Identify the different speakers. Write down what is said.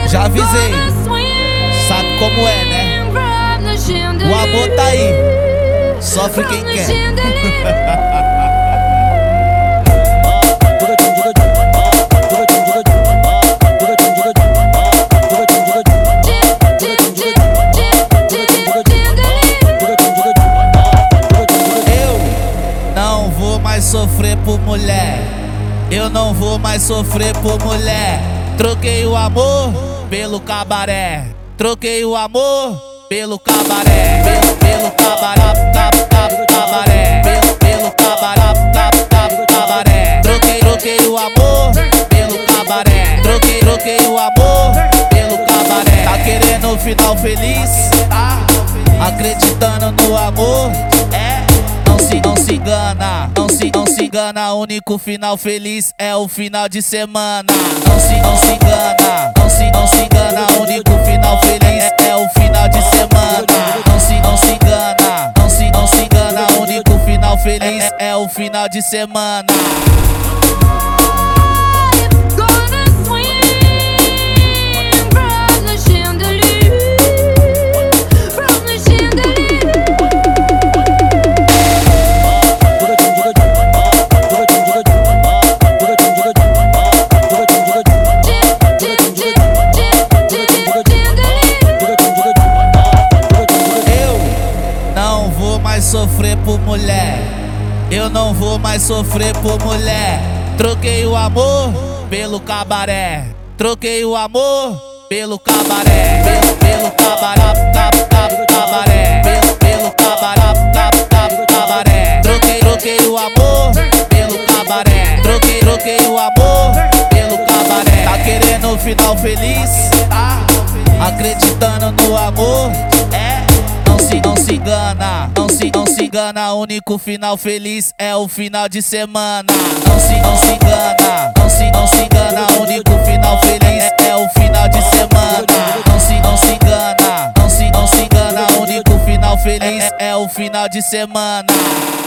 Speaker 1: Já avisei, sabe como é, né? O amor tá aí, sofre quem quer. Sofrer por mulher, eu não vou mais sofrer por mulher. Troquei o amor pelo cabaré, troquei o amor pelo cabaré, pelo cabaré, cabaré, pelo cabaré, cabaré. Troquei o amor pelo cabaré, troquei o amor pelo cabaré. Tá querendo um final feliz? Acreditando no amor? Não se engana, não se engana. O único final feliz é o final de semana. Não se engana, não se engana. O único final feliz é o final de semana. Não se engana, não se engana. O único final feliz é o final de semana. Sofrer por mulher, eu não vou mais sofrer por mulher. Troquei o amor pelo cabaré, troquei o amor pelo cabaré, pelo cabaré, cabaré, pelo cabaré, cabaré. Troquei o amor pelo cabaré, troquei o amor pelo cabaré. Tá querendo um final feliz? Acreditando no amor? Não se engana, não se engana. O único final feliz é o final de semana. Não se engana, não se engana. O único final feliz é o final de semana. Não se engana, não se engana. O único final feliz é o final de semana.